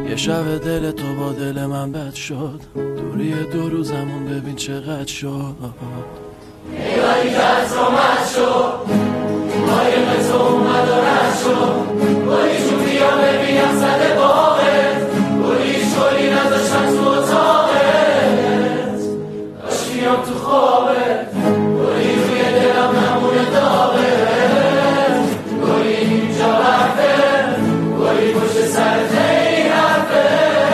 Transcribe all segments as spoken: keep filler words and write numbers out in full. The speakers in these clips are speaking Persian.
یه شب دل تو با دل من بد شد، دوری دو روزمون ببین چقدر شد. ایوانی که از رو مد شد، قایق تو اومد و رد شد. گلی جون بیا ببینم زده باقت، گلیش گلی نذاشتم تو اتاقت. داشت میام تو خوابت، گلی روی دلم نمونه داغت. گلی اینجا برفه، گلی پشت سرت این حرفه.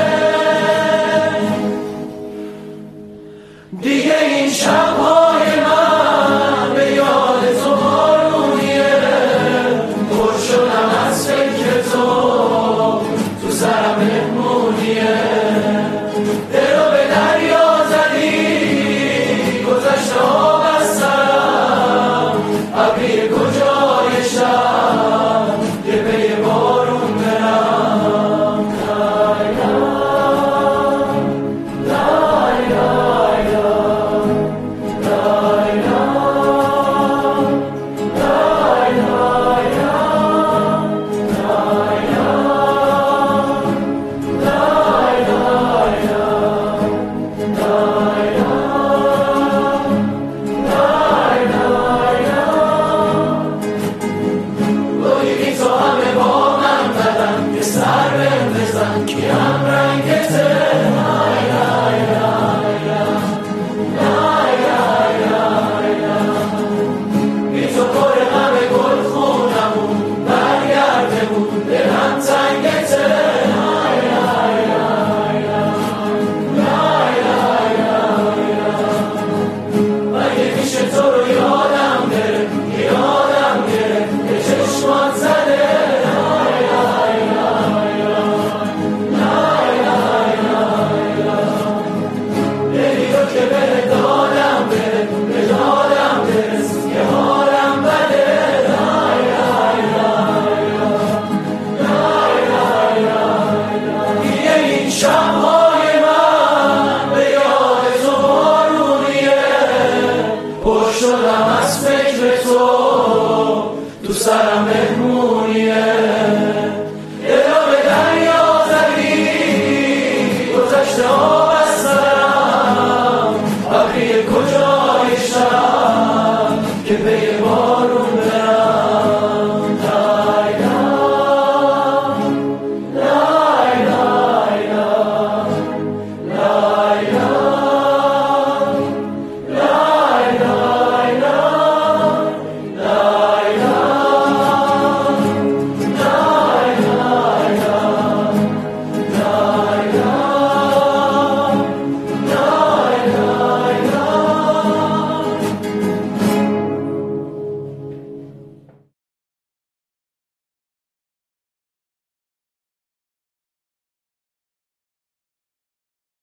دیگه این شب‌های من به یاد تو بارونیه، پر شدم از فکر تو، تو سرم مهمونیه. دل رو به دریا زدی، گذشته ها از سرم، ابری کجای شب یه پی بارون برم. لای لای لای Yeah.